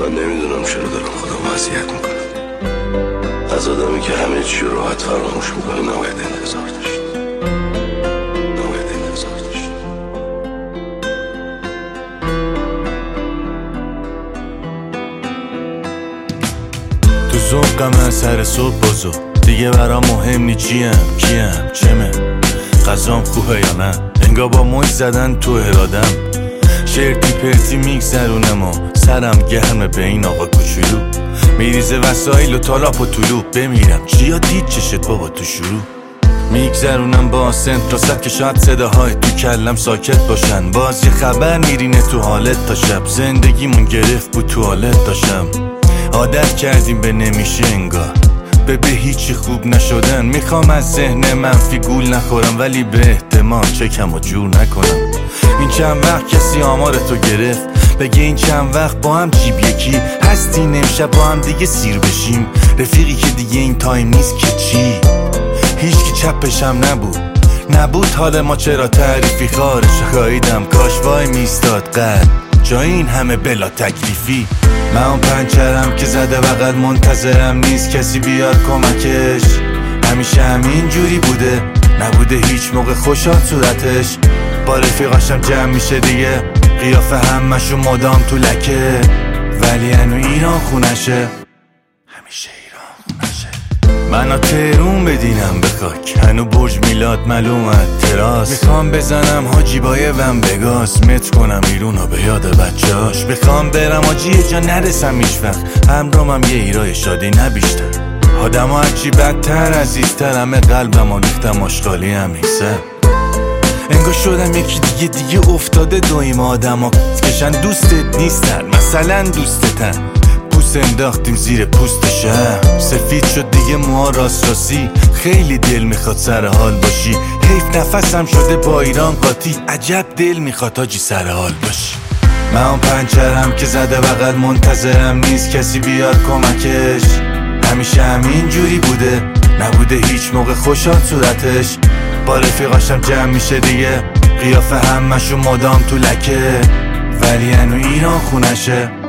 من نمیدونم چرا دارم خودم اذیت میکنم. از آدمی که همه چی رو راحت فراموش میکنه نباید انتظار داشت. تو ذوقم از سر صبح بازو دیگه برام مهم نی کیم چمه غذام خوبه یا نه، انگار با مش زدن تو ارادم. شرطی پرتی میگذرونم و سرم گرمه به این آقا کوچولو. میریزه وسایل و تالاپ و طلوع بمیرم چیا دید چشت بابا تو شروع. میگذرونم با سنت راست که شاید صداهای تو کلم ساکت باشن. باز یه خبر میرینه تو حالت تا شب. زندگیمون گرفت بود توالت داشتم. عادت کردیم به نمیشه انگار به هیچی خوب نشدن. میخوام از ذهن منفی گول نخورم ولی به احتمال چکم و جور نکنم. این چند وقت کسی آمار تو گرفت بگه این چند وقت با هم جیب یکی هستین امشب با هم دیگه سیر بشیم. رفیقی که دیگه این تایم نیست که چی. هیچکی چپشم نبود حال ما چرا تعریفی خارش خواهیدم کاش وای میستاد قد جای این همه بلا تکلیفی. من اون پنچرم که زده بغل منتظرم نیست کسی بیاد کمکش. همیشه همین جوری بوده نبوده هیچ موقع خوشحال صورتش. با رفیقاشم جمع میشه دیگه قیافه همشون مدام تو لکه. ولی هنو ایران خونشه همیشه ایران خونشه. منو تهرون بدینم به خاک هنو برج میلاد معلومت تراس. میخوام بزنم حاجیبای ومبگاس متر کنم ایرونو به یاد بچهاش. میخوام برم آجی یه جا نرسم هیچ وقت همرامم یه ایرای شادی نبیشتر. آدم ها هرچی بدتر عزیزتر همه قلبم ریختم آشغالی هم نیستم. انگار شدم یکی دیگه افتاده دویم آدم ها کشن دوستت نیستن مثلا دوستتن. پوست انداختیم زیر پوست شهر سفید شد دیگه موها راستی. خیلی دل میخواد سر حال باشی. حیف نفسم شده با ایران قاطی. عجب دل میخواد آجی سر حال باشی. من اون پنچرم که زده بغل منتظرم نیست کسی بیاد کمکش. همیشه همین جوری بوده نبوده هیچ موقع خوشحال صورتش. با رفیقاشم جمع میشه دیگه قیافه همشون مدام تو لکه. ولی هنو ایران خونشه